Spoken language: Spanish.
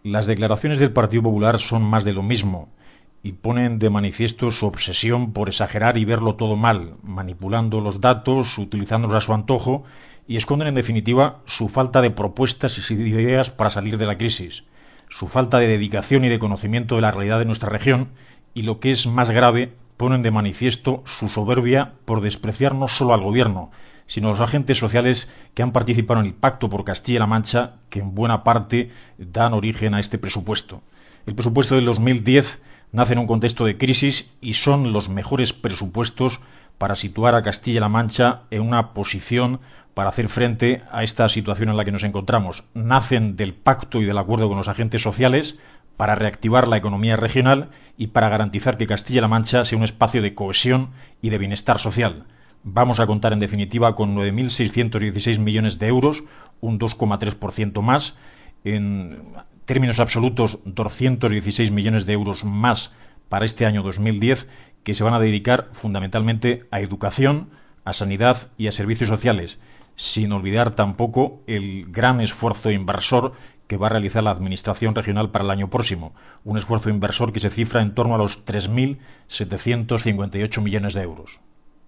Las declaraciones del Partido Popular son más de lo mismo y ponen de manifiesto su obsesión por exagerar y verlo todo mal, manipulando los datos, utilizándolos a su antojo, y esconden en definitiva su falta de propuestas y de ideas para salir de la crisis, su falta de dedicación y de conocimiento de la realidad de nuestra región, y lo que es más grave, ponen de manifiesto su soberbia por despreciar no solo al gobierno, sino a los agentes sociales que han participado en el Pacto por Castilla-La Mancha, que en buena parte dan origen a este presupuesto. El presupuesto del 2010 nace en un contexto de crisis y son los mejores presupuestos para situar a Castilla-La Mancha en una posición para hacer frente a esta situación en la que nos encontramos. Nacen del pacto y del acuerdo con los agentes sociales para reactivar la economía regional y para garantizar que Castilla-La Mancha sea un espacio de cohesión y de bienestar social. Vamos a contar en definitiva con 9.616 millones de euros, un 2,3% más. En términos absolutos, 216 millones de euros más para este año 2010, que se van a dedicar fundamentalmente a educación, a sanidad y a servicios sociales, sin olvidar tampoco el gran esfuerzo inversor que va a realizar la Administración regional para el año próximo, un esfuerzo inversor que se cifra en torno a los 3.758 millones de euros.